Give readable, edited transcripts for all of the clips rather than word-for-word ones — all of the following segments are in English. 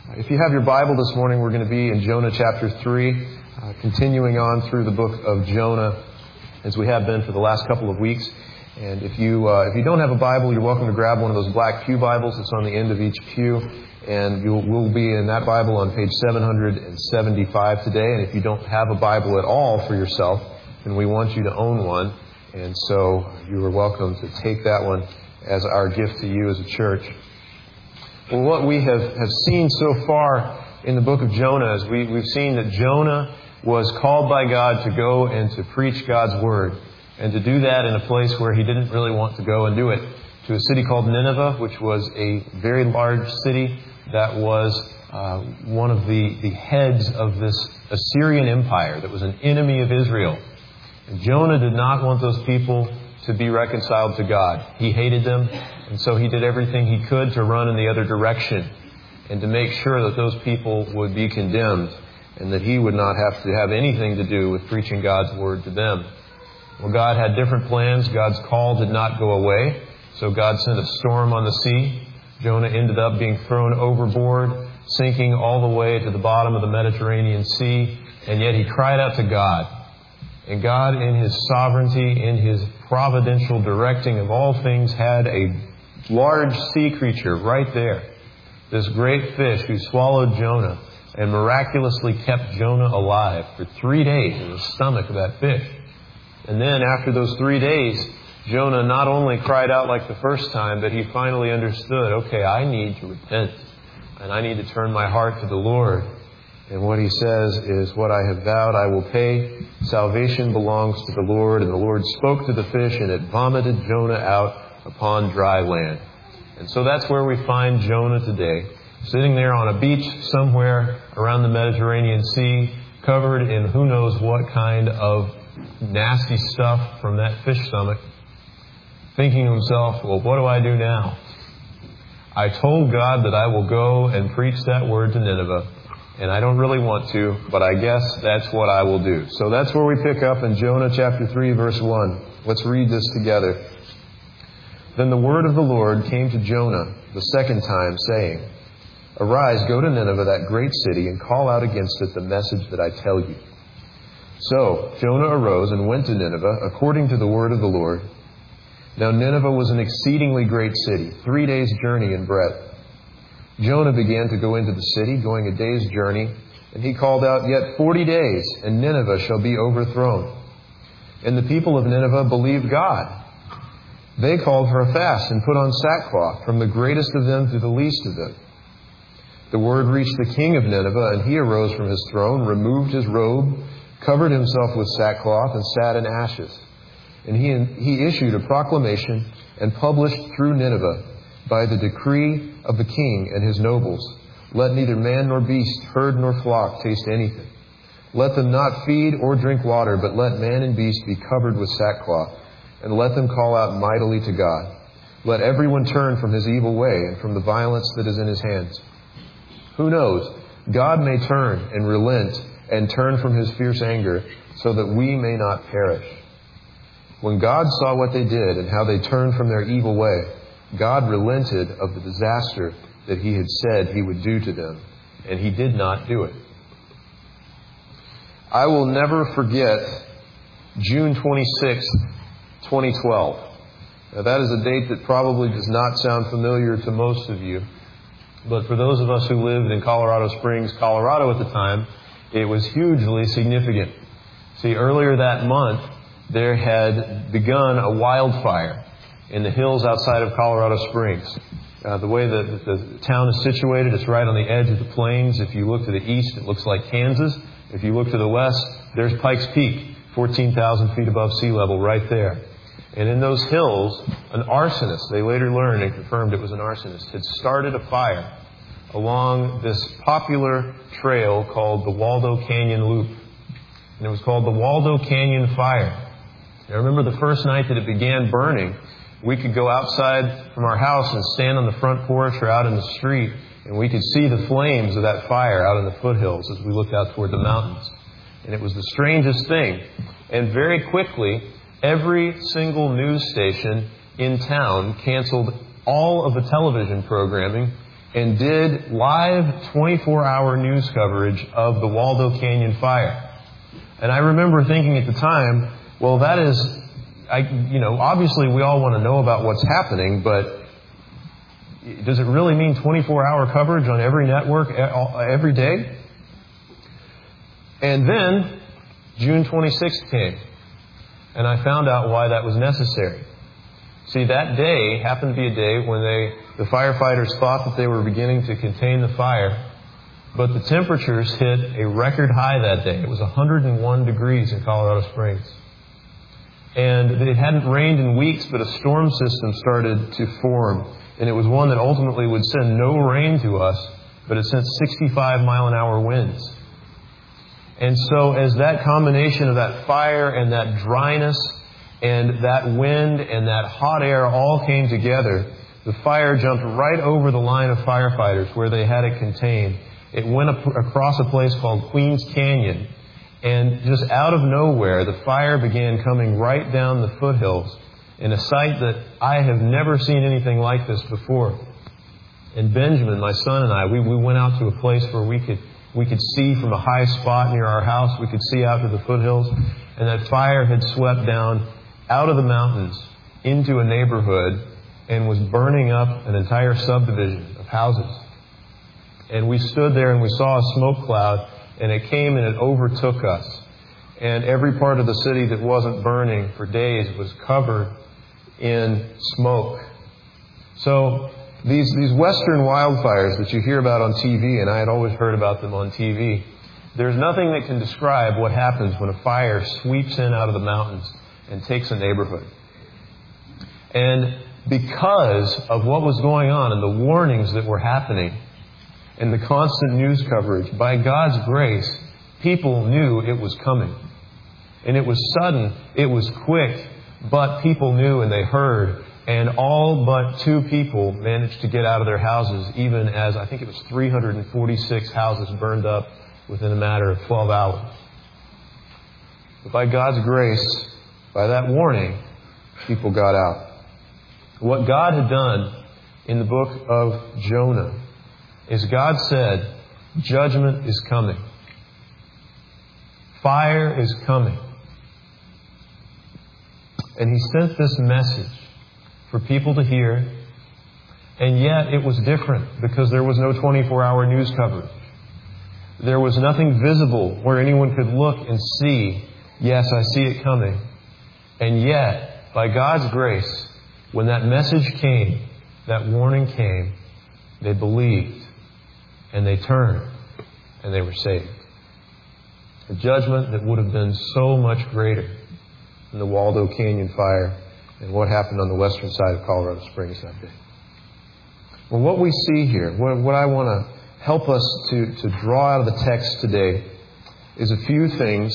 If you have your Bible this morning, we're going to be in Jonah chapter 3, continuing on through the book of Jonah, as we have been for the last couple of weeks. And if you don't have a Bible, you're welcome to grab one of those black pew Bibles. It's on the end of each pew, and we'll be in that Bible on page 775 today. And if you don't have a Bible at all for yourself, then we want you to own one. And so you are welcome to take that one as our gift to you as a church. Well, what we have seen so far in the book of Jonah is we've seen that Jonah was called by God to go and to preach God's Word, and to do that in a place where he didn't really want to go and do it, to a city called Nineveh, which was a very large city that was one of the heads of this Assyrian empire that was an enemy of Israel. And Jonah did not want those people to be reconciled to God. He hated them, and so he did everything he could to run in the other direction and to make sure that those people would be condemned and that he would not have to have anything to do with preaching God's Word to them. Well, God had different plans. God's call did not go away, so God sent a storm on the sea. Jonah ended up being thrown overboard, sinking all the way to the bottom of the Mediterranean Sea, and yet he cried out to God. And God, in His sovereignty, in His providential directing of all things, had a large sea creature right there. This great fish who swallowed Jonah and miraculously kept Jonah alive for 3 days in the stomach of that fish. And then after those 3 days, Jonah not only cried out like the first time, but he finally understood, okay, I need to repent and I need to turn my heart to the Lord. And what he says is, what I have vowed I will pay. Salvation belongs to the Lord. And the Lord spoke to the fish, and it vomited Jonah out upon dry land. And so that's where we find Jonah today, sitting there on a beach somewhere around the Mediterranean Sea, covered in who knows what kind of nasty stuff from that fish stomach, thinking to himself, well, what do I do now? I told God that I will go and preach that word to Nineveh. And I don't really want to, but I guess that's what I will do. So that's where we pick up in Jonah chapter 3, verse 1. Let's read this together. Then the word of the Lord came to Jonah the second time, saying, Arise, go to Nineveh, that great city, and call out against it the message that I tell you. So Jonah arose and went to Nineveh, according to the word of the Lord. Now Nineveh was an exceedingly great city, 3 days' journey in breadth. Jonah began to go into the city, going a day's journey, and he called out, Yet 40 days, and Nineveh shall be overthrown. And the people of Nineveh believed God. They called for a fast and put on sackcloth, from the greatest of them to the least of them. The word reached the king of Nineveh, and he arose from his throne, removed his robe, covered himself with sackcloth, and sat in ashes. And he issued a proclamation and published through Nineveh, by the decree of the king and his nobles, let neither man nor beast, herd nor flock taste anything. Let them not feed or drink water, but let man and beast be covered with sackcloth, and let them call out mightily to God. Let everyone turn from his evil way and from the violence that is in his hands. Who knows? God may turn and relent and turn from His fierce anger, so that we may not perish. When God saw what they did and how they turned from their evil way, God relented of the disaster that He had said He would do to them, and He did not do it. I will never forget June 26th, 2012. Now, that is a date that probably does not sound familiar to most of you, but for those of us who lived in Colorado Springs, Colorado at the time, it was hugely significant. See, earlier that month, there had begun a wildfire in the hills outside of Colorado Springs. The way that the town is situated, it's right on the edge of the plains. If you look to the east, it looks like Kansas. If you look to the west, there's Pikes Peak, 14,000 feet above sea level right there. And in those hills, an arsonist, they later learned and confirmed it was an arsonist, had started a fire along this popular trail called the Waldo Canyon Loop. And it was called the Waldo Canyon Fire. I remember the first night that it began burning, we could go outside from our house and stand on the front porch or out in the street, and we could see the flames of that fire out in the foothills as we looked out toward the mountains. And it was the strangest thing. And very quickly, every single news station in town canceled all of the television programming and did live 24-hour news coverage of the Waldo Canyon fire. And I remember thinking at the time, well, that is, obviously we all want to know about what's happening, but does it really mean 24-hour coverage on every network every day? And then June 26th came, and I found out why that was necessary. See, that day happened to be a day when the firefighters thought that they were beginning to contain the fire, but the temperatures hit a record high that day. It was 101 degrees in Colorado Springs. And it hadn't rained in weeks, but a storm system started to form. And it was one that ultimately would send no rain to us, but it sent 65-mile-an-hour winds. And so as that combination of that fire and that dryness and that wind and that hot air all came together, the fire jumped right over the line of firefighters where they had it contained. It went across a place called Queens Canyon. And just out of nowhere, the fire began coming right down the foothills in a sight that I have never seen anything like this before. And Benjamin, my son, and I, we went out to a place where we could see from a high spot near our house. We could see out to the foothills. And that fire had swept down out of the mountains into a neighborhood and was burning up an entire subdivision of houses. And we stood there and we saw a smoke cloud, and it came and it overtook us. And every part of the city that wasn't burning for days was covered in smoke. So these western wildfires that you hear about on TV, and I had always heard about them on TV, there's nothing that can describe what happens when a fire sweeps in out of the mountains and takes a neighborhood. And because of what was going on and the warnings that were happening and the constant news coverage, by God's grace, people knew it was coming. And it was sudden, it was quick, but people knew and they heard. And all but 2 people managed to get out of their houses, even as I think it was 346 houses burned up within a matter of 12 hours. But by God's grace, by that warning, people got out. What God had done in the book of Jonah is God said, judgment is coming. Fire is coming. And He sent this message for people to hear. And yet it was different because there was no 24-hour news coverage. There was nothing visible where anyone could look and see, yes, I see it coming. And yet, by God's grace, when that message came, that warning came, they believed and they turned and they were saved. A judgment that would have been so much greater than the Waldo Canyon fire and what happened on the western side of Colorado Springs that day. Well, what we see here, what I want to help us to draw out of the text today is a few things.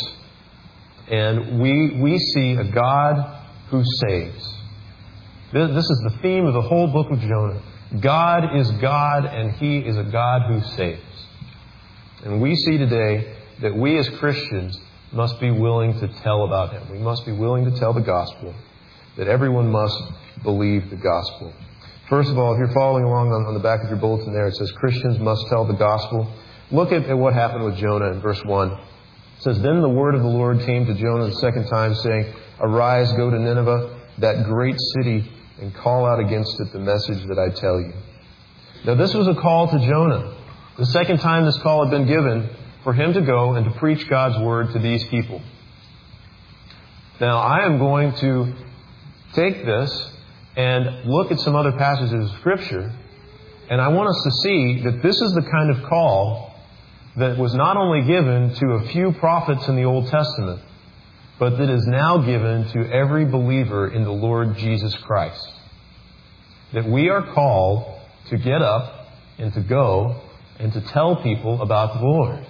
And we see a God who saves. This is the theme of the whole book of Jonah. God is God, and He is a God who saves. And we see today that we as Christians must be willing to tell about Him. We must be willing to tell the gospel, that everyone must believe the gospel. First of all, if you're following along on the back of your bulletin there, it says Christians must tell the gospel. Look at what happened with Jonah in verse 1. It says, Then the word of the Lord came to Jonah the second time, saying, Arise, go to Nineveh, that great city, and call out against it the message that I tell you. Now this was a call to Jonah. The second time this call had been given for him to go and to preach God's word to these people. Now I am going to take this and look at some other passages of Scripture, and I want us to see that this is the kind of call that was not only given to a few prophets in the Old Testament, but that is now given to every believer in the Lord Jesus Christ. That we are called to get up and to go and to tell people about the Lord.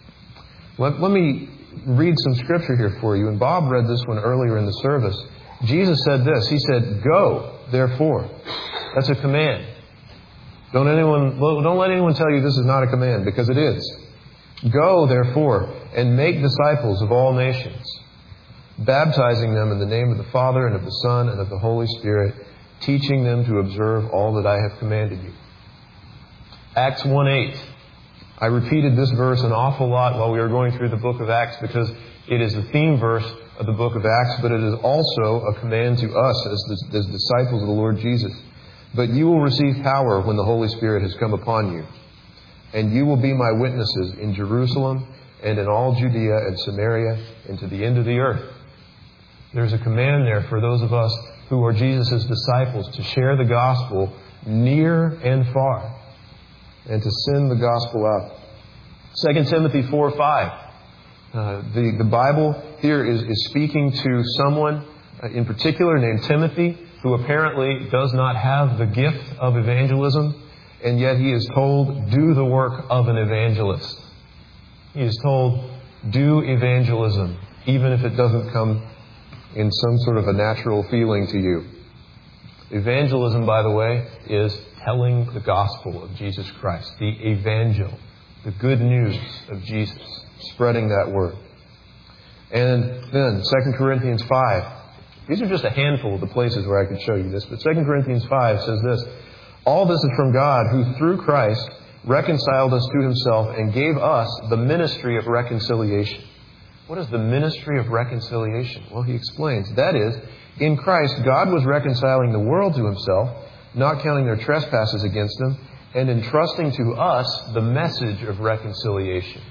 Let me read some Scripture here for you. And Bob read this one earlier in the service. Jesus said this. He said, Go, therefore. That's a command. Don't let anyone tell you this is not a command, because it is. Go, therefore, and make disciples of all nations, baptizing them in the name of the Father and of the Son and of the Holy Spirit, teaching them to observe all that I have commanded you. Acts 1:8. I repeated this verse an awful lot while we were going through the book of Acts because it is the theme verse of the book of Acts, but it is also a command to us as disciples of the Lord Jesus. But you will receive power when the Holy Spirit has come upon you. And you will be my witnesses in Jerusalem and in all Judea and Samaria and to the end of the earth. There's a command there for those of us who are Jesus' disciples to share the gospel near and far and to send the gospel out. 2 Timothy 4:5. The Bible here is speaking to someone in particular named Timothy, who apparently does not have the gift of evangelism, and yet he is told, do the work of an evangelist. He is told, do evangelism, even if it doesn't come in some sort of a natural feeling to you. Evangelism, by the way, is telling the gospel of Jesus Christ, the evangel, the good news of Jesus, spreading that word. And then 2 Corinthians 5. These are just a handful of the places where I could show you this, but 2 Corinthians 5 says this: all this is from God, who through Christ reconciled us to Himself and gave us the ministry of reconciliation. What is the ministry of reconciliation? Well, he explains. That is, in Christ, God was reconciling the world to Himself, not counting their trespasses against them, and entrusting to us the message of reconciliation.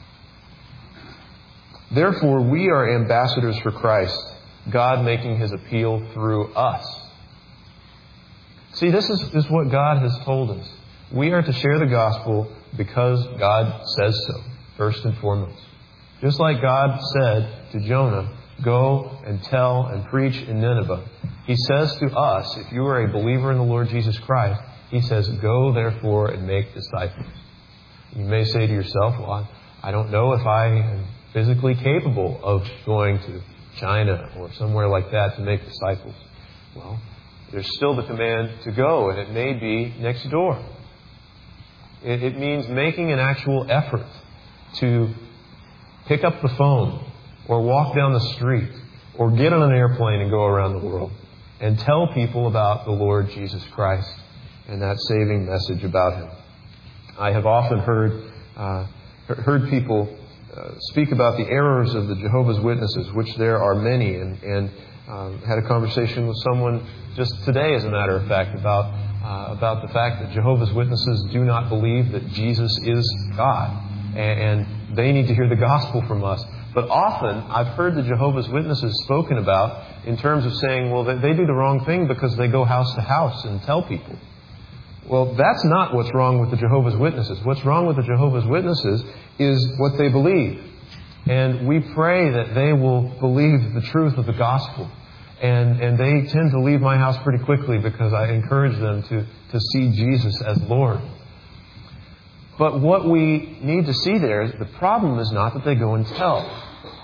Therefore, we are ambassadors for Christ, God making His appeal through us. See, this is what God has told us. We are to share the gospel because God says so, first and foremost. Just like God said to Jonah, go and tell and preach in Nineveh. He says to us, if you are a believer in the Lord Jesus Christ, He says, go therefore and make disciples. You may say to yourself, well, I don't know if I am physically capable of going to China or somewhere like that to make disciples. Well, there's still the command to go, and it may be next door. It means making an actual effort to pick up the phone or walk down the street or get on an airplane and go around the world and tell people about the Lord Jesus Christ and that saving message about Him. I have often heard people speak about the errors of the Jehovah's Witnesses, which there are many, and had a conversation with someone just today, as a matter of fact, about the fact that Jehovah's Witnesses do not believe that Jesus is God, and they need to hear the gospel from us. But often, I've heard the Jehovah's Witnesses spoken about in terms of saying, well, they do the wrong thing because they go house to house and tell people. Well, that's not what's wrong with the Jehovah's Witnesses. What's wrong with the Jehovah's Witnesses is what they believe. And we pray that they will believe the truth of the gospel. And they tend to leave my house pretty quickly because I encourage them to see Jesus as Lord. But what we need to see there is the problem is not that they go and tell.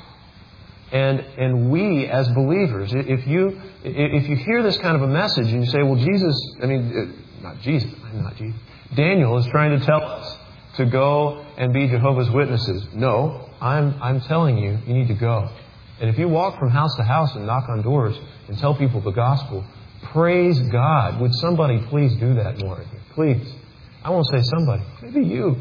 And we as believers, if you hear this kind of a message and you say, well, Daniel is trying to tell us to go and be Jehovah's Witnesses. No, I'm telling you, you need to go. And if you walk from house to house and knock on doors and tell people the gospel, praise God. Would somebody please do that more? Please. I won't say somebody. Maybe you.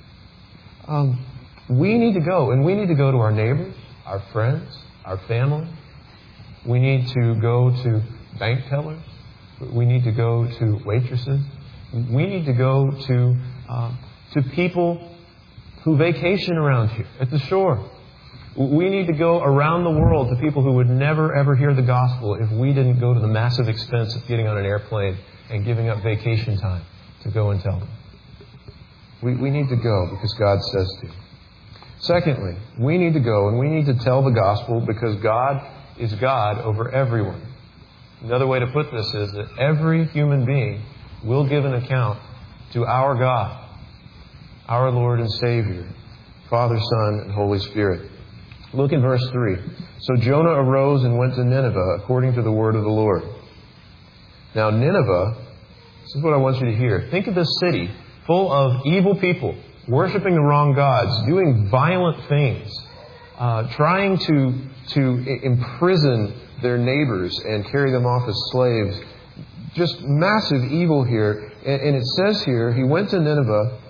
We need to go. And we need to go to our neighbors, our friends, our family. We need to go to bank tellers. We need to go to waitresses. We need to go to people who vacation around here at the shore. We need to go around the world to people who would never, ever hear the gospel if we didn't go to the massive expense of getting on an airplane and giving up vacation time to go and tell them. We need to go because God says to. Secondly, we need to go and we need to tell the gospel because God is God over everyone. Another way to put this is that every human being will give an account to our God, our Lord and Savior, Father, Son, and Holy Spirit. Look in verse 3. So Jonah arose and went to Nineveh according to the word of the Lord. Now Nineveh, this is what I want you to hear. Think of this city full of evil people, worshiping the wrong gods, doing violent things, trying to imprison their neighbors and carry them off as slaves. Just massive evil here. And it says here, he went to Nineveh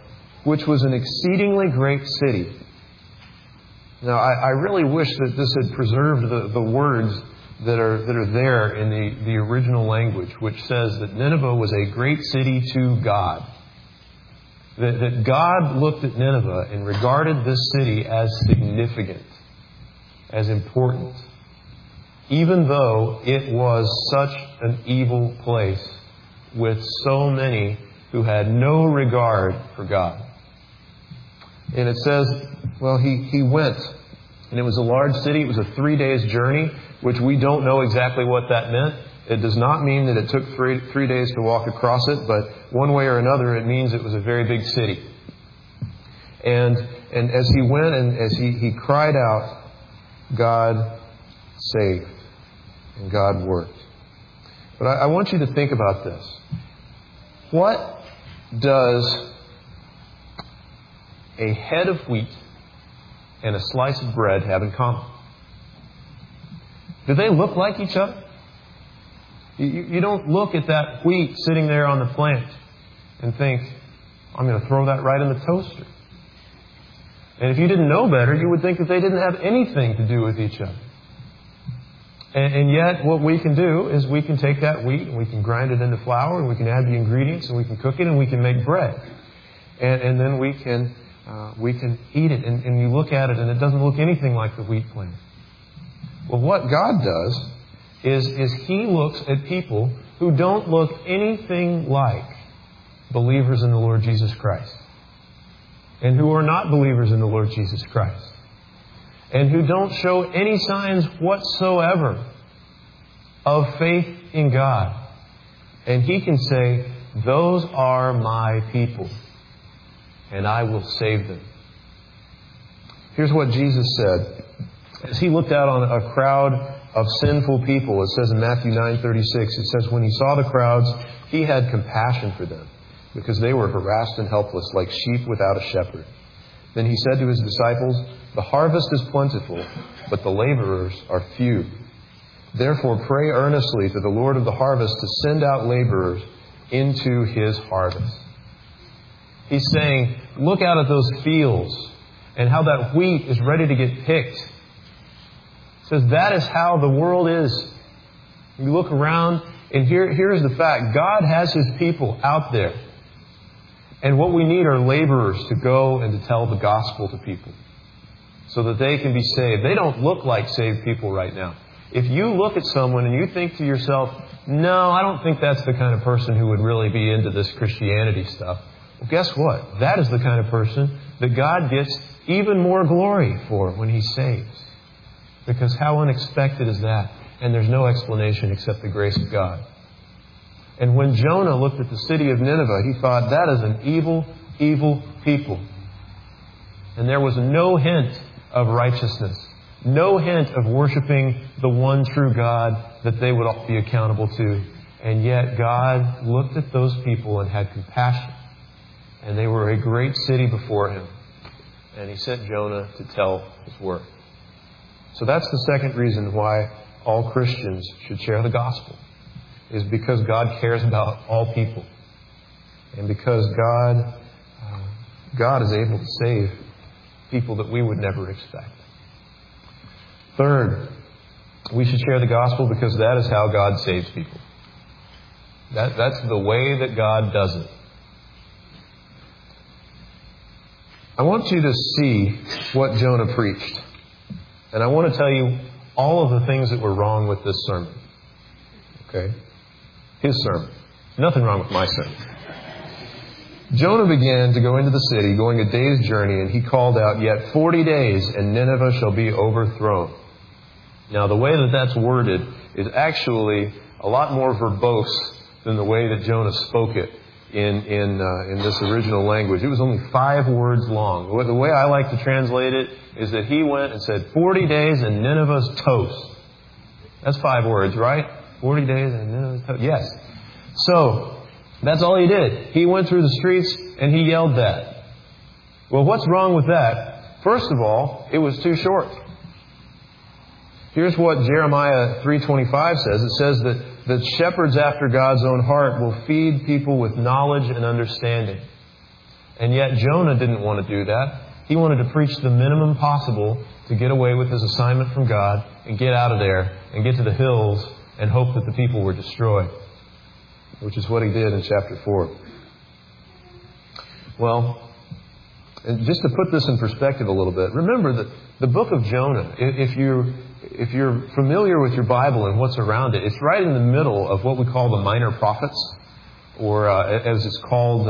which was an exceedingly great city. Now, I really wish that this had preserved the words that are there in the original language, which says that Nineveh was a great city to God. That God looked at Nineveh and regarded this city as significant, as important, even though it was such an evil place with so many who had no regard for God. And it says, well, he went. And it was a large city. It was a 3 days journey, which we don't know exactly what that meant. It does not mean that it took three days to walk across it, but one way or another, it means it was a very big city. And as he went and as he cried out, God saved and God worked. But I want you to think about this. What does a head of wheat and a slice of bread have in common? Do they look like each other? You don't look at that wheat sitting there on the plant and think, I'm going to throw that right in the toaster. And if you didn't know better, you would think that they didn't have anything to do with each other. And yet, what we can do is we can take that wheat and we can grind it into flour and we can add the ingredients and we can cook it and we can make bread. And then we can eat it. And you look at it and it doesn't look anything like the wheat plant. Well, what God does is He looks at people who don't look anything like believers in the Lord Jesus Christ. And who are not believers in the Lord Jesus Christ. And who don't show any signs whatsoever of faith in God. And He can say, those are my people, and I will save them. Here's what Jesus said. As He looked out on a crowd of sinful people, it says in Matthew 9:36, it says, when He saw the crowds, He had compassion for them, because they were harassed and helpless, like sheep without a shepherd. Then He said to His disciples, the harvest is plentiful, but the laborers are few. Therefore pray earnestly to the Lord of the harvest to send out laborers into His harvest. He's saying, look out at those fields and how that wheat is ready to get picked. He says that is how the world is. You look around and here's the fact. God has His people out there. And what we need are laborers to go and to tell the gospel to people so that they can be saved. They don't look like saved people right now. If you look at someone and you think to yourself, no, I don't think that's the kind of person who would really be into this Christianity stuff. Well, guess what? That is the kind of person that God gets even more glory for when He saves. Because how unexpected is that? And there's no explanation except the grace of God. And when Jonah looked at the city of Nineveh, he thought, that is an evil, evil people. And there was no hint of righteousness. No hint of worshiping the one true God that they would all be accountable to. And yet God looked at those people and had compassion. And they were a great city before Him. And He sent Jonah to tell His work. So that's the second reason why all Christians should share the gospel. Is because God cares about all people. And because God is able to save people that we would never expect. Third, we should share the gospel because that is how God saves people. That's the way that God does it. I want you to see what Jonah preached. And I want to tell you all of the things that were wrong with this sermon. Okay? His sermon. Nothing wrong with my sermon. Jonah began to go into the city, going a day's journey, and he called out, yet 40 days, and Nineveh shall be overthrown. Now, the way that that's worded is actually a lot more verbose than the way that Jonah spoke it in this original language. It was only 5 words long. The way I like to translate it is that he went and said, 40 days and Nineveh's toast. That's 5 words, right? 40 days and Nineveh's toast. Yes. So, that's all he did. He went through the streets and he yelled that. Well, what's wrong with that? First of all, it was too short. Here's what Jeremiah 3:25 says. It says that shepherds after God's own heart will feed people with knowledge and understanding. And yet Jonah didn't want to do that. He wanted to preach the minimum possible to get away with his assignment from God and get out of there and get to the hills and hope that the people were destroyed, which is what he did in chapter 4. Well, and just to put this in perspective a little bit, remember that the book of Jonah, if you're familiar with your Bible and what's around it, it's right in the middle of what we call the minor prophets, or as it's called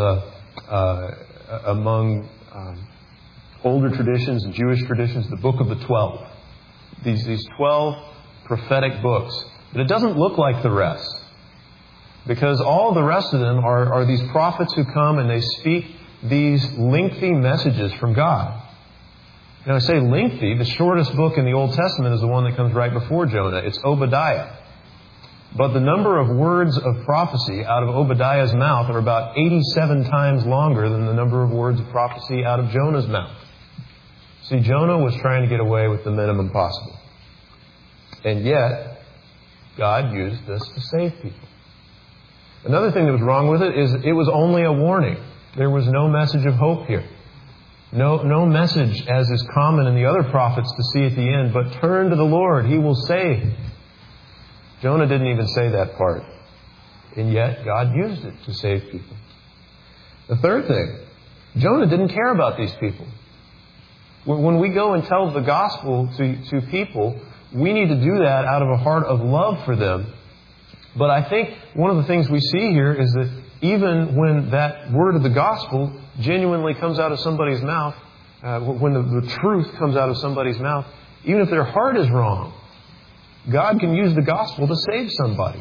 among older traditions and Jewish traditions, the book of the 12. These 12 prophetic books. But it doesn't look like the rest, because all the rest of them are these prophets who come and they speak these lengthy messages from God. Now I say lengthy, the shortest book in the Old Testament is the one that comes right before Jonah. It's Obadiah. But the number of words of prophecy out of Obadiah's mouth are about 87 times longer than the number of words of prophecy out of Jonah's mouth. See, Jonah was trying to get away with the minimum possible. And yet, God used this to save people. Another thing that was wrong with it is it was only a warning. There was no message of hope here. No message, as is common in the other prophets to see at the end, but turn to the Lord, He will save. Jonah didn't even say that part. And yet, God used it to save people. The third thing, Jonah didn't care about these people. When we go and tell the gospel to people, we need to do that out of a heart of love for them. But I think one of the things we see here is that even when that word of the gospel genuinely comes out of somebody's mouth, when the truth comes out of somebody's mouth, even if their heart is wrong, God can use the gospel to save somebody.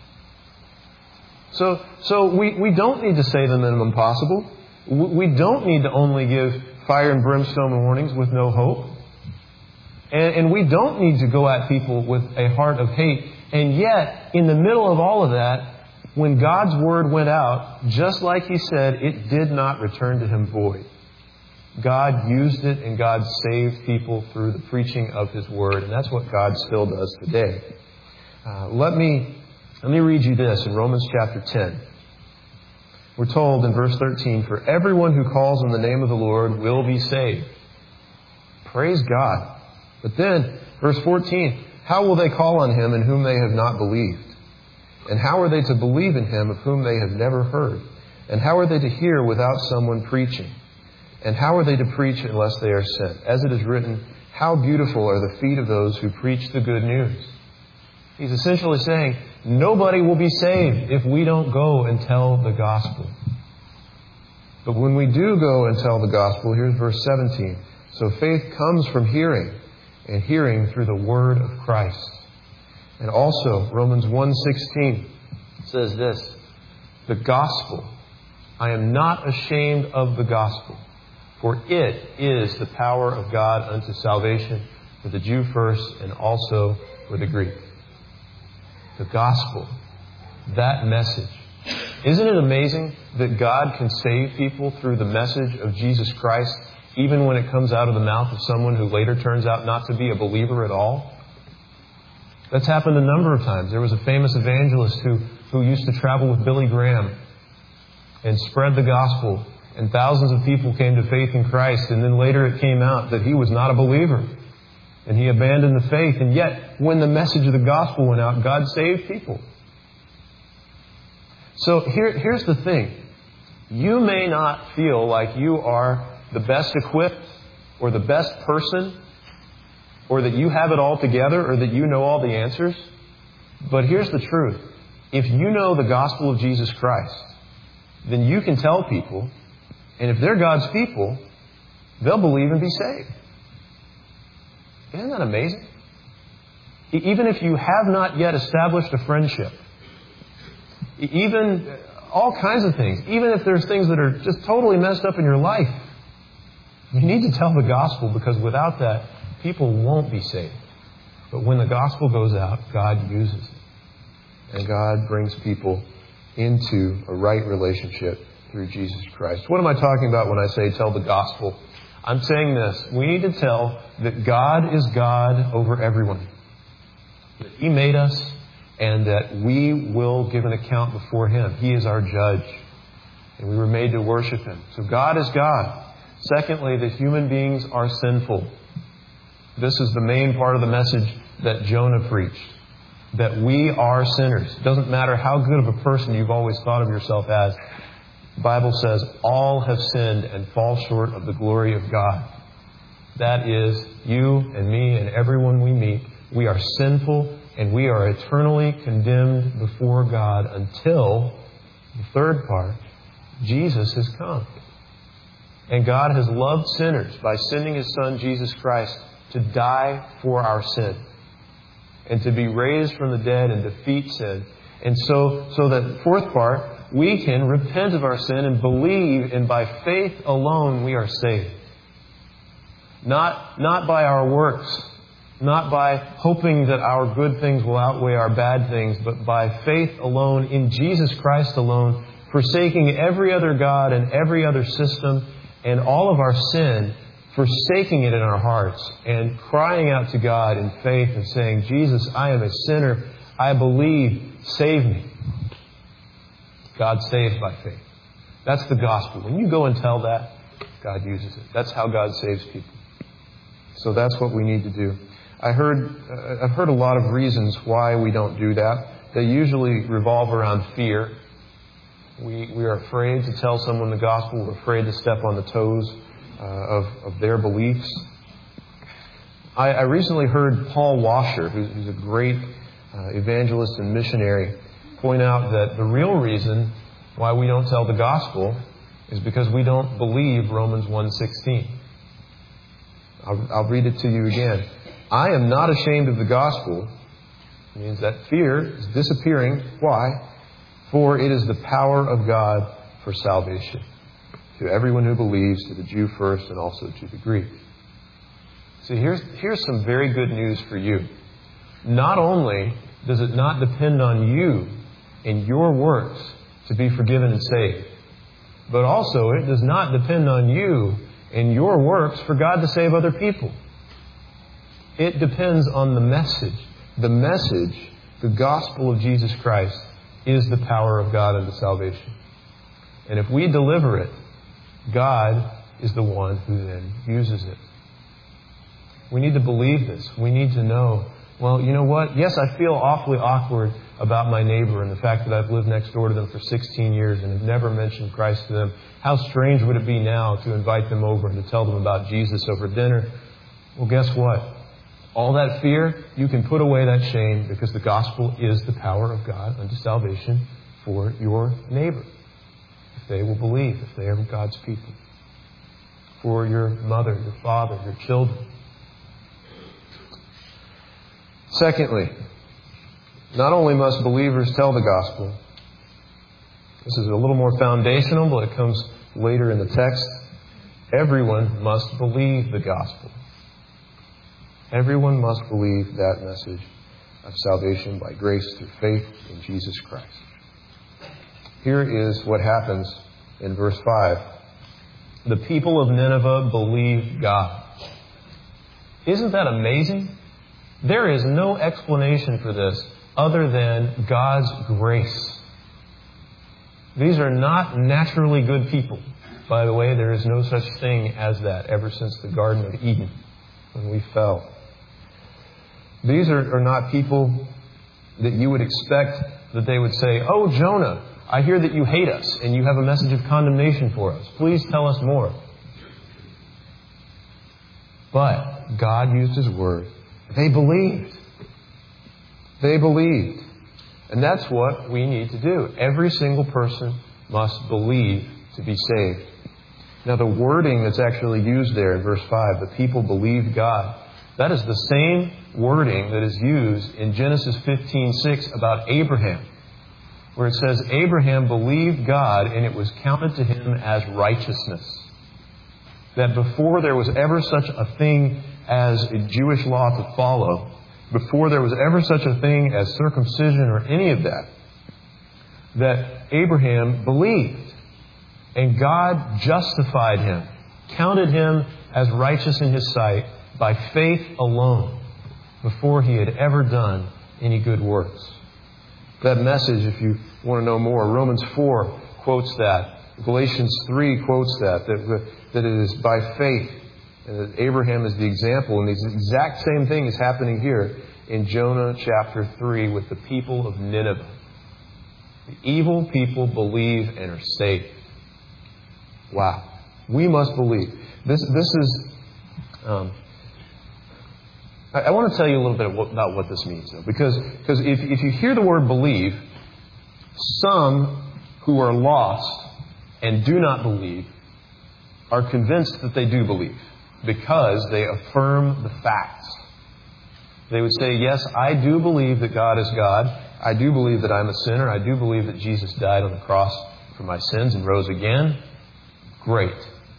So we don't need to say the minimum possible. We don't need to only give fire and brimstone warnings with no hope. And we don't need to go at people with a heart of hate. And yet, in the middle of all of that, when God's word went out, just like He said, it did not return to Him void. God used it and God saved people through the preaching of His word. And that's what God still does today. Let me read you this in Romans chapter 10. We're told in verse 13, "For everyone who calls on the name of the Lord will be saved." Praise God. But then, verse 14, "How will they call on Him in whom they have not believed? And how are they to believe in Him of whom they have never heard? And how are they to hear without someone preaching? And how are they to preach unless they are sent? As it is written, how beautiful are the feet of those who preach the good news." He's essentially saying, nobody will be saved if we don't go and tell the gospel. But when we do go and tell the gospel, here's verse 17. "So faith comes from hearing, and hearing through the word of Christ." And also, Romans 1:16 says this, "The gospel, I am not ashamed of the gospel, for it is the power of God unto salvation for the Jew first and also for the Greek." The gospel, that message. Isn't it amazing that God can save people through the message of Jesus Christ, even when it comes out of the mouth of someone who later turns out not to be a believer at all? That's happened a number of times. There was a famous evangelist who used to travel with Billy Graham and spread the gospel, and thousands of people came to faith in Christ, and then later it came out that he was not a believer, and he abandoned the faith. And yet, when the message of the gospel went out, God saved people. So here's the thing. You may not feel like you are the best equipped or the best person, or that you have it all together, or that you know all the answers. But here's the truth. If you know the gospel of Jesus Christ, then you can tell people, and if they're God's people, they'll believe and be saved. Isn't that amazing? Even if you have not yet established a friendship, even all kinds of things, even if there's things that are just totally messed up in your life, you need to tell the gospel, because without that, people won't be saved. But when the gospel goes out, God uses it. And God brings people into a right relationship through Jesus Christ. What am I talking about when I say tell the gospel? I'm saying this. We need to tell that God is God over everyone. That He made us, and that we will give an account before Him. He is our judge. and we were made to worship Him. So God is God. Secondly, that human beings are sinful. This is the main part of the message that Jonah preached. That we are sinners. It doesn't matter how good of a person you've always thought of yourself as. The Bible says all have sinned and fall short of the glory of God. That is, you and me and everyone we meet. We are sinful and we are eternally condemned before God until, the third part, Jesus has come. And God has loved sinners by sending His Son, Jesus Christ, to die for our sin and to be raised from the dead and defeat sin. And so that fourth part, we can repent of our sin and believe, and by faith alone we are saved. Not by our works, not by hoping that our good things will outweigh our bad things, but by faith alone in Jesus Christ alone, forsaking every other god and every other system and all of our sin, forsaking it in our hearts and crying out to God in faith and saying, Jesus, I am a sinner. I believe. Save me. God saves by faith. That's the gospel. When you go and tell that, God uses it. That's how God saves people. So that's what we need to do. I've heard a lot of reasons why we don't do that. They usually revolve around fear. We are afraid to tell someone the gospel. We're afraid to step on the toes of their beliefs. I recently heard Paul Washer, who's a great evangelist and missionary, point out that the real reason why we don't tell the gospel is because we don't believe Romans 1:16. I'll read it to you again. I am not ashamed of the gospel. It means that fear is disappearing. Why? For it is the power of God for salvation to everyone who believes, to the Jew first and also to the Greek. See, here's some very good news for you. Not only does it not depend on you and your works to be forgiven and saved, but also it does not depend on you and your works for God to save other people. It depends on the message. The message, the gospel of Jesus Christ, is the power of God unto salvation. And if we deliver it, God is the one who then uses it. We need to believe this. We need to know, well, you know what? Yes, I feel awfully awkward about my neighbor and the fact that I've lived next door to them for 16 years and have never mentioned Christ to them. How strange would it be now to invite them over and to tell them about Jesus over dinner? Well, guess what? All that fear, you can put away that shame because the gospel is the power of God unto salvation for your neighbor. If they will believe, if they are God's people. For your mother, your father, your children. Secondly, not only must believers tell the gospel, this is a little more foundational, but it comes later in the text. Everyone must believe the gospel. Everyone must believe that message of salvation by grace through faith in Jesus Christ. Here is what happens in verse 5. The people of Nineveh believed God. Isn't that amazing? There is no explanation for this other than God's grace. These are not naturally good people. By the way, there is no such thing as that ever since the Garden of Eden when we fell. These are not people that you would expect that they would say, "Oh, Jonah, I hear that you hate us and you have a message of condemnation for us. Please tell us more." But God used His word. They believed. They believed. And that's what we need to do. Every single person must believe to be saved. Now, the wording that's actually used there in verse 5, the people believed God, that is the same wording that is used in Genesis 15:6 about Abraham, where it says, Abraham believed God and it was counted to him as righteousness. That before there was ever such a thing as a Jewish law to follow, before there was ever such a thing as circumcision or any of that, that Abraham believed. And God justified him, counted him as righteous in His sight by faith alone, before he had ever done any good works. That message, if you want to know more, Romans 4 quotes that Galatians 3 quotes that it is by faith, and that Abraham is the example. And the exact same thing is happening here in Jonah chapter 3 with the people of Nineveh. The evil people believe and are saved. Wow. We must believe. This is... I want to tell you a little bit about what this means, though. Because if you hear the word believe, some who are lost and do not believe are convinced that they do believe because they affirm the facts. They would say, yes, I do believe that God is God. I do believe that I'm a sinner. I do believe that Jesus died on the cross for my sins and rose again. Great.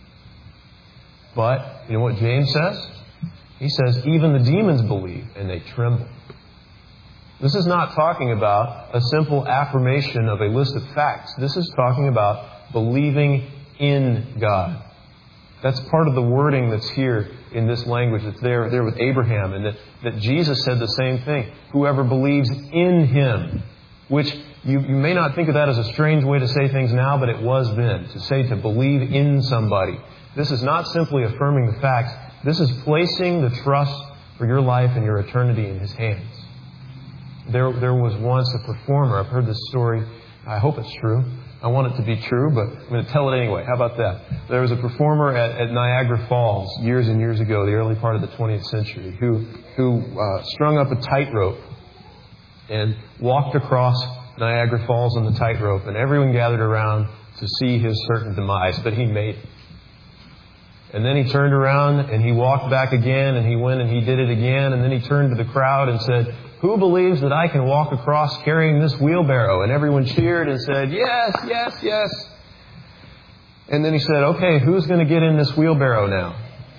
But you know what James says? He says, even the demons believe and they tremble. This is not talking about a simple affirmation of a list of facts. This is talking about believing in God. That's part of the wording that's here in this language. It's there with Abraham. And that Jesus said the same thing. Whoever believes in Him. Which you may not think of that as a strange way to say things now, but it was then. To say to believe in somebody. This is not simply affirming the facts. This is placing the trust for your life and your eternity in His hands. There was once a performer. I've heard this story. I hope it's true. I want it to be true, but I'm going to tell it anyway. How about that? There was a performer at Niagara Falls years and years ago, the early part of the 20th century, who strung up a tightrope and walked across Niagara Falls on the tightrope, and everyone gathered around to see his certain demise, but he made it. And then he turned around and he walked back again, and he went and he did it again, and then he turned to the crowd and said, "Who believes that I can walk across carrying this wheelbarrow?" And everyone cheered and said, "Yes, yes, yes." And then he said, "Okay, who's going to get in this wheelbarrow now?"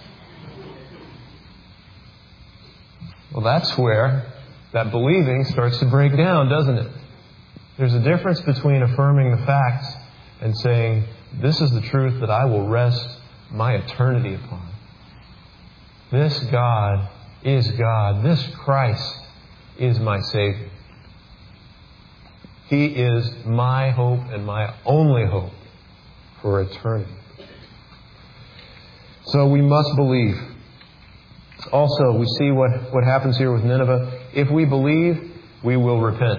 Well, that's where that believing starts to break down, doesn't it? There's a difference between affirming the facts and saying, this is the truth that I will rest my eternity upon. This God is God. This Christ is my Savior. He is my hope and my only hope for eternity. So we must believe. Also, we see what happens here with Nineveh. If we believe, we will repent.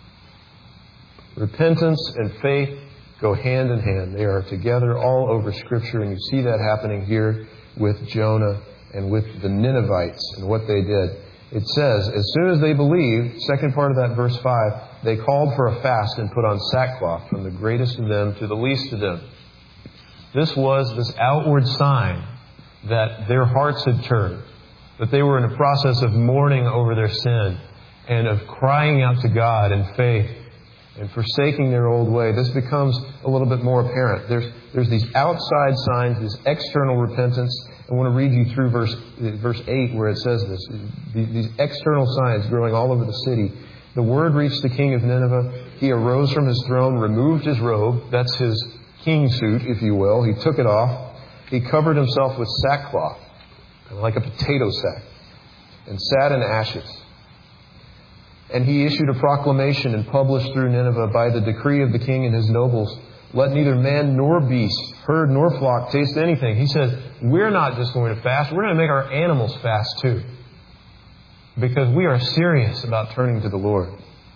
Repentance and faith go hand in hand. They are together all over Scripture, and you see that happening here with Jonah and with the Ninevites and what they did. It says, as soon as they believed, second part of that verse 5, they called for a fast and put on sackcloth, from the greatest of them to the least of them. This was this outward sign that their hearts had turned, that they were in a process of mourning over their sin and of crying out to God in faith and forsaking their old way. This becomes a little bit more apparent. There's these outside signs, this external repentance. I want to read you through verse 8 where it says this. These external signs growing all over the city. The word reached the king of Nineveh. He arose from his throne, removed his robe. That's his king suit, if you will. He took it off. He covered himself with sackcloth, like a potato sack, and sat in ashes. And he issued a proclamation and published through Nineveh by the decree of the king and his nobles, let neither man nor beast, herd nor flock taste anything. He says, we're not just going to fast, we're going to make our animals fast too. Because we are serious about turning to the Lord.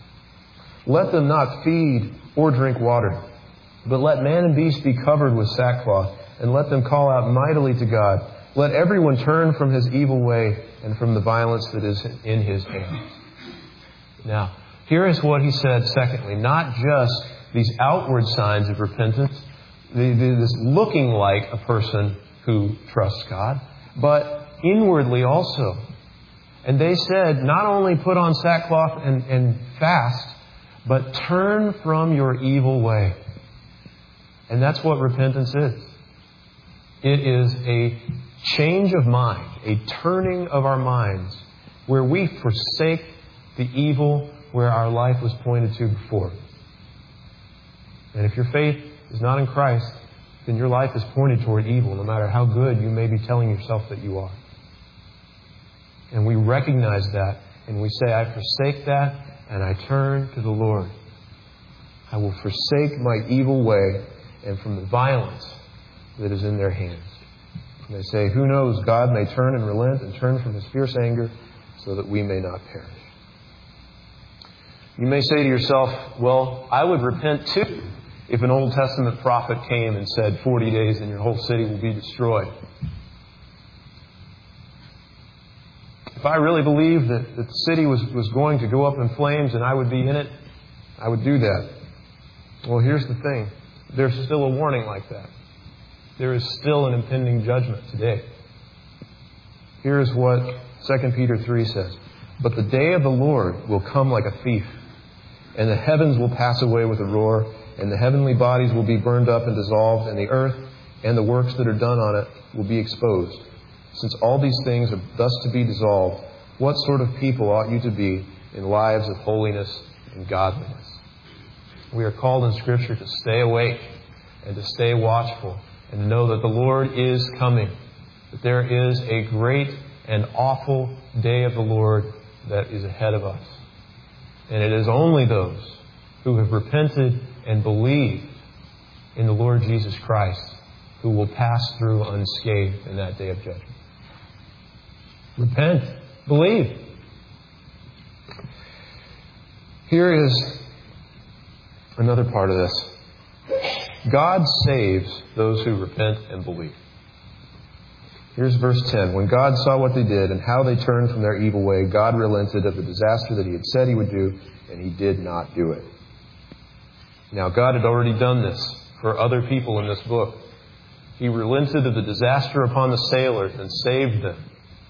Let them not feed or drink water, but let man and beast be covered with sackcloth, and let them call out mightily to God. Let everyone turn from his evil way and from the violence that is in his hands. Now, here is what he said secondly. Not just these outward signs of repentance, this looking like a person who trusts God, but inwardly also. And they said, not only put on sackcloth and fast, but turn from your evil way. And that's what repentance is. It is a change of mind, a turning of our minds, where we forsake the evil where our life was pointed to before. And if your faith is not in Christ, then your life is pointed toward evil, no matter how good you may be telling yourself that you are. And we recognize that, and we say, I forsake that, and I turn to the Lord. I will forsake my evil way, and from the violence that is in their hands. And they say, who knows, God may turn and relent and turn from His fierce anger so that we may not perish. You may say to yourself, well, I would repent too if an Old Testament prophet came and said 40 days and your whole city will be destroyed. If I really believed that the city was going to go up in flames and I would be in it, I would do that. Well, here's the thing. There's still a warning like that. There is still an impending judgment today. Here's what 2 Peter 3 says. But the day of the Lord will come like a thief, and the heavens will pass away with a roar, and the heavenly bodies will be burned up and dissolved, and the earth and the works that are done on it will be exposed. Since all these things are thus to be dissolved, what sort of people ought you to be in lives of holiness and godliness? We are called in Scripture to stay awake and to stay watchful and to know that the Lord is coming, that there is a great and awful day of the Lord that is ahead of us. And it is only those who have repented and believed in the Lord Jesus Christ who will pass through unscathed in that day of judgment. Repent. Believe. Here is another part of this. God saves those who repent and believe. Here's verse 10. When God saw what they did and how they turned from their evil way, God relented of the disaster that He had said He would do, and He did not do it. Now, God had already done this for other people in this book. He relented of the disaster upon the sailors and saved them.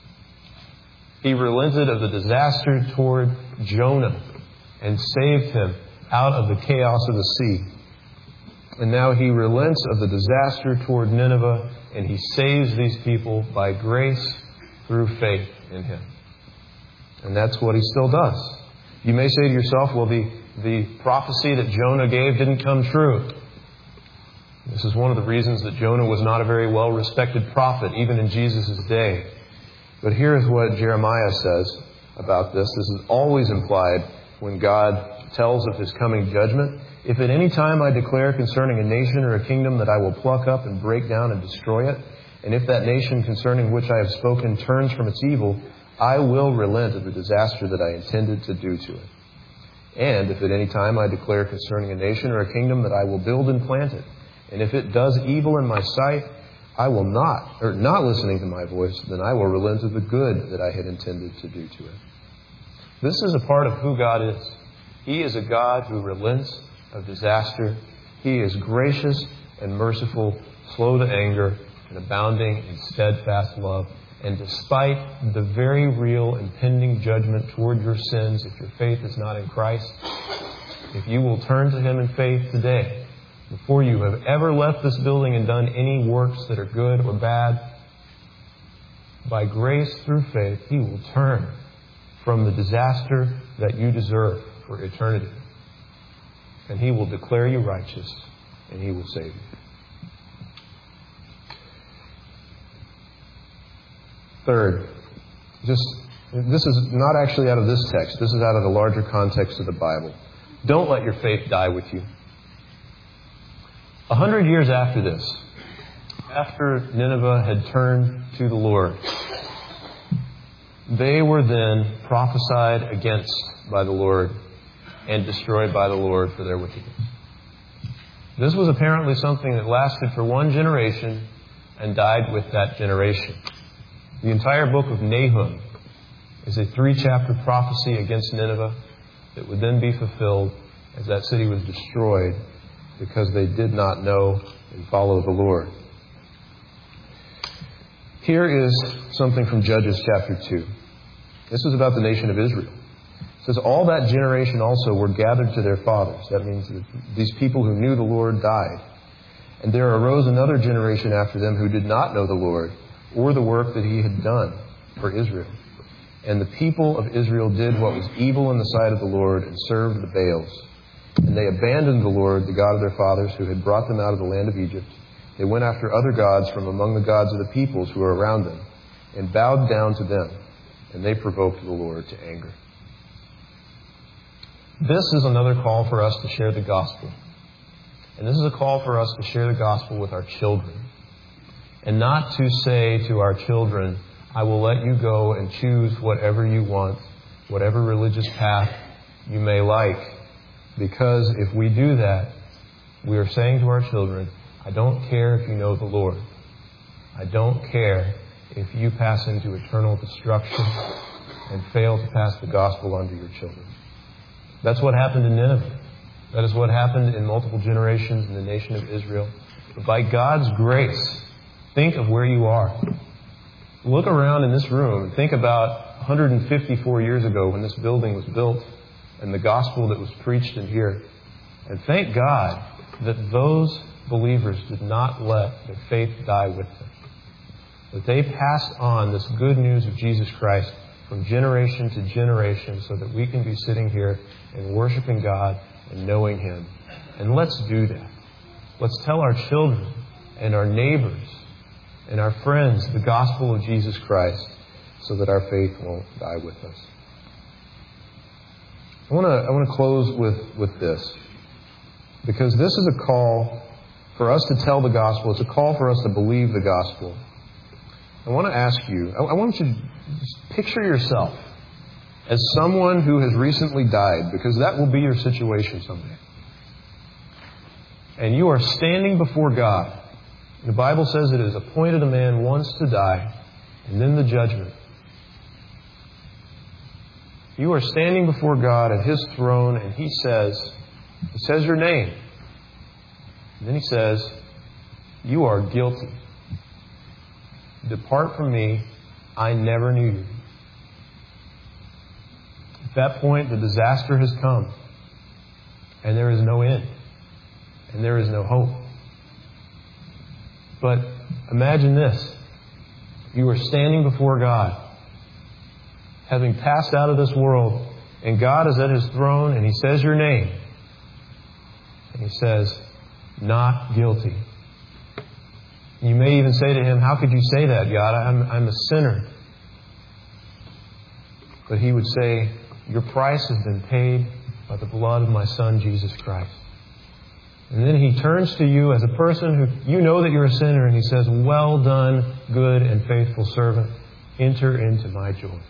He relented of the disaster toward Jonah and saved him out of the chaos of the sea. And now He relents of the disaster toward Nineveh, and He saves these people by grace through faith in Him. And that's what He still does. You may say to yourself, well, the prophecy that Jonah gave didn't come true. This is one of the reasons that Jonah was not a very well-respected prophet, even in Jesus' day. But here's what Jeremiah says about this. This is always implied when God tells of His coming judgment. If at any time I declare concerning a nation or a kingdom that I will pluck up and break down and destroy it, and if that nation concerning which I have spoken turns from its evil, I will relent of the disaster that I intended to do to it. And if at any time I declare concerning a nation or a kingdom that I will build and plant it, and if it does evil in my sight, I will not listening to my voice, then I will relent of the good that I had intended to do to it. This is a part of who God is. He is a God who relents of disaster. He is gracious and merciful, slow to anger, and abounding in steadfast love. And despite the very real impending judgment toward your sins, if your faith is not in Christ, if you will turn to Him in faith today, before you have ever left this building and done any works that are good or bad, by grace through faith, He will turn from the disaster that you deserve for eternity. And He will declare you righteous, and He will save you. Third, this is not actually out of this text. This is out of the larger context of the Bible. Don't let your faith die with you. 100 years after this, after Nineveh had turned to the Lord, they were then prophesied against by the Lord and destroyed by the Lord for their wickedness. This was apparently something that lasted for one generation and died with that generation. The entire book of Nahum is a 3-chapter prophecy against Nineveh that would then be fulfilled as that city was destroyed because they did not know and follow the Lord. Here is something from Judges chapter 2. This is about the nation of Israel. It says, all that generation also were gathered to their fathers. That means that these people who knew the Lord died. And there arose another generation after them who did not know the Lord or the work that He had done for Israel. And the people of Israel did what was evil in the sight of the Lord and served the Baals. And they abandoned the Lord, the God of their fathers, who had brought them out of the land of Egypt. They went after other gods from among the gods of the peoples who were around them and bowed down to them. And they provoked the Lord to anger. This is another call for us to share the gospel And this is a call for us to share the gospel with our children. And not to say to our children, I will let you go and choose whatever you want, whatever religious path you may like. Because if we do that, we are saying to our children, I don't care if you know the Lord. I don't care if you pass into eternal destruction and fail to pass the gospel on to your children. That's what happened in Nineveh. That is what happened in multiple generations in the nation of Israel. But by God's grace, think of where you are. Look around in this room and think about 154 years ago when this building was built and the gospel that was preached in here. And thank God that those believers did not let their faith die with them. That they passed on this good news of Jesus Christ from generation to generation so that we can be sitting here and worshiping God and knowing Him. And let's do that. Let's tell our children and our neighbors and our friends the gospel of Jesus Christ so that our faith won't die with us. I want to close with this, because this is a call for us to tell the gospel. It's a call for us to believe the gospel. I want to ask you, I want you to picture yourself as someone who has recently died, because that will be your situation someday. And you are standing before God. The Bible says it is appointed a man once to die, and then the judgment. You are standing before God at His throne, and He says your name. And then He says, you are guilty. Depart from me, I never knew you. At that point, the disaster has come, and there is no end, and there is no hope. But imagine this. You are standing before God, having passed out of this world, and God is at His throne, and He says your name. And He says, not guilty. You may even say to Him, how could you say that, God? I'm a sinner. But He would say, your price has been paid by the blood of my Son, Jesus Christ. And then He turns to you as a person who you know that you're a sinner, and He says, well done, good and faithful servant. Enter into my joy.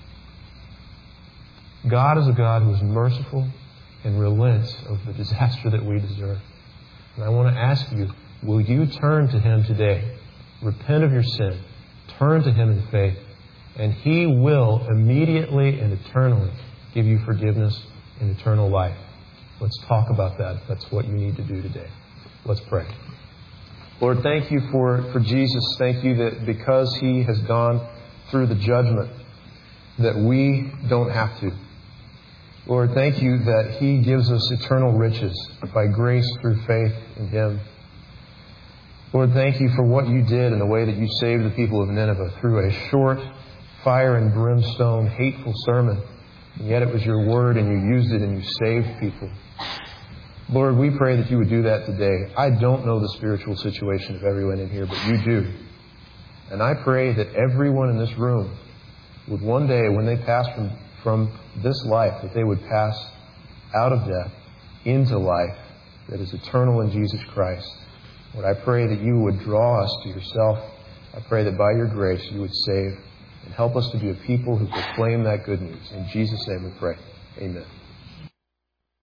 God is a God who is merciful and relents of the disaster that we deserve. And I want to ask you, will you turn to Him today? Repent of your sin. Turn to Him in faith. And He will immediately and eternally give you forgiveness and eternal life. Let's talk about that if that's what you need to do today. Let's pray. Lord, thank you for Jesus. Thank you that because He has gone through the judgment, that we don't have to. Lord, thank you that He gives us eternal riches by grace through faith in Him. Lord, thank you for what you did in the way that you saved the people of Nineveh through a short, fire and brimstone, hateful sermon. And yet it was your word, and you used it, and you saved people. Lord, we pray that you would do that today. I don't know the spiritual situation of everyone in here, but you do. And I pray that everyone in this room would one day, when they pass from this life, that they would pass out of death into life that is eternal in Jesus Christ. Lord, I pray that you would draw us to yourself. I pray that by your grace you would save and help us to be a people who proclaim that good news. In Jesus' name we pray. Amen.